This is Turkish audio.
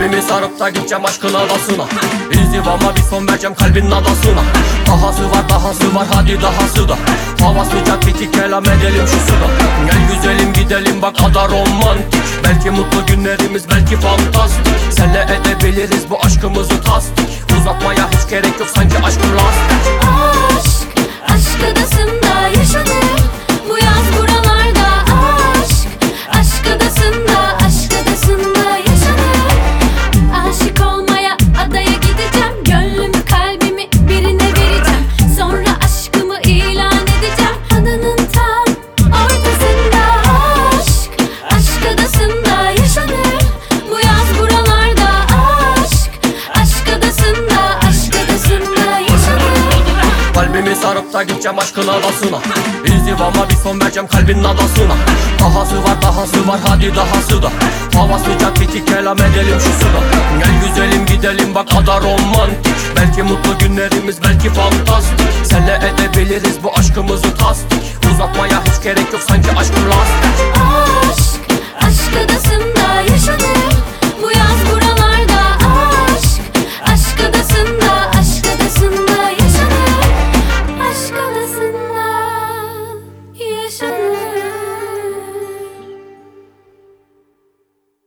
Kalbimi sarıp da gideceğim aşkın adasına. İzdivama bir son vereceğim kalbin adasına. Dahası var dahası var hadi dahası da. Hava sıcak iki kelam edelim şu suda. Gel güzelim gidelim bak ada romantik. Belki mutlu günlerimiz belki fantastik. Senle edebiliriz bu aşkımızı tasdik. Uzatmaya hiç gerek yok sanki aşkım lastik. Aşk, aşk adasında yaşanır. Bu yaz buralarda aşk, aşk adasında, aşk adasında yaşanır. Aşık olmaya adaya gideceğim. Gönlümü kalbimi birine vereceğim. Sonra aşkımı ilan edeceğim. Adanın tam ortasında aşk, aşk adasında yaşanır. Bu yaz buralarda aşk, aşk adasında, aşk adasında yaşanır. Kalbimi sarıp da gideceğim aşkın adasına. İzdivama bir son vereceğim kalbin adasına. Dahası var dahası var hadi dahası da. Hava sıcak iki kelam edelim şu suda. Gel güzelim gidelim bak ada romantik. Belki mutlu günlerimiz belki fantastik. Senle edebiliriz bu aşkımızı tasdik. Uzatmaya hiç gerek yok sanki aşkım lastik. Aşk, aşk adasında